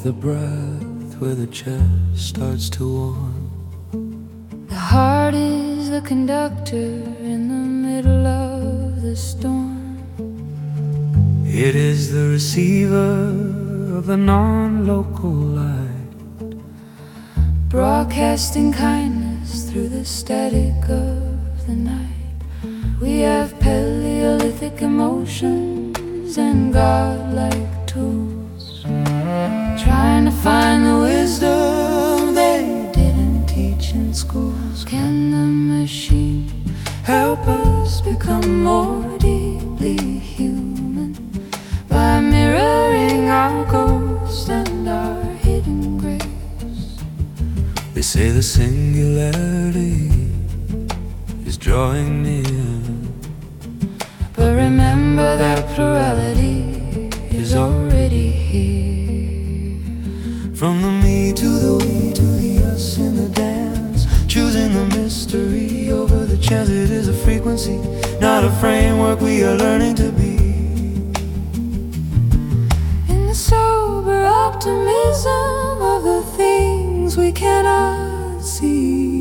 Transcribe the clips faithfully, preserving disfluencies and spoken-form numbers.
the breath where the chest starts to warm. The heart is the conductor in the middle of the storm. It is the receiver of the non-local light, broadcasting kindness through the static of the night. We have Paleolithic emotions and godlike tools, trying to find the wisdom they didn't teach in schools. Can the machine help us become more deeply human by mirroring our ghosts and our hidden grace? They say the singularity is drawing near, but remember that plurality is already here. from the me to the we to the us in the dance, choosing the mystery over the chance. It is a frequency, not a framework we are learning to be. In the sober optimism of the things we cannot see.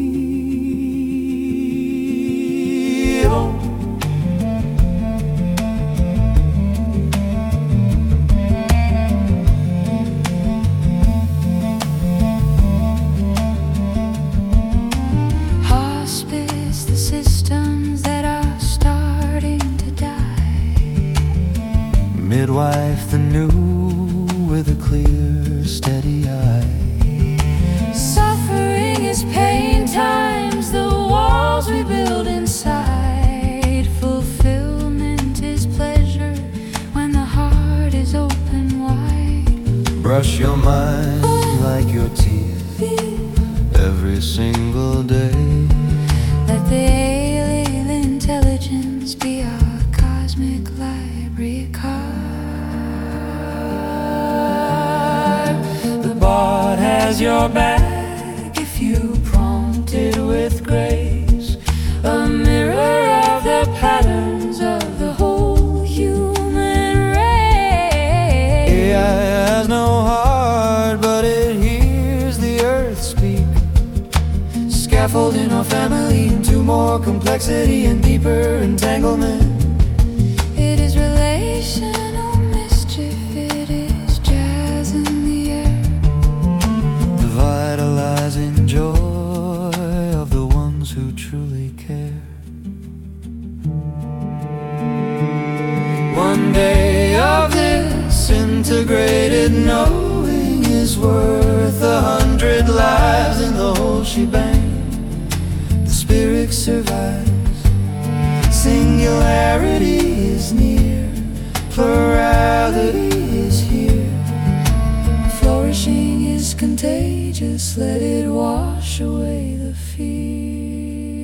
Hospice, the systems that are starting to die. Midwife, the new with a clear, steady eye. Suffering is pain times the walls we build inside. Fulfillment is pleasure when the heart is open wide. Brush your mind like your teeth every single day. Let the alien intelligence be our cosmic library card. The bard has your back if you prompt it with grace, A mirror of the patterns of the whole human race. A I has no heart, but it hears the earth speak, scaffolding our family into more complexity and deeper entanglement. It is relational mischief, it is jazz in the air. The vitalizing joy of the ones who truly care. One day of this integrated knowing is worth a hundred lives in the whole shebang. The spirit survives, singularity is near, plurality is here. Flourishing is contagious, let it wash away the fear.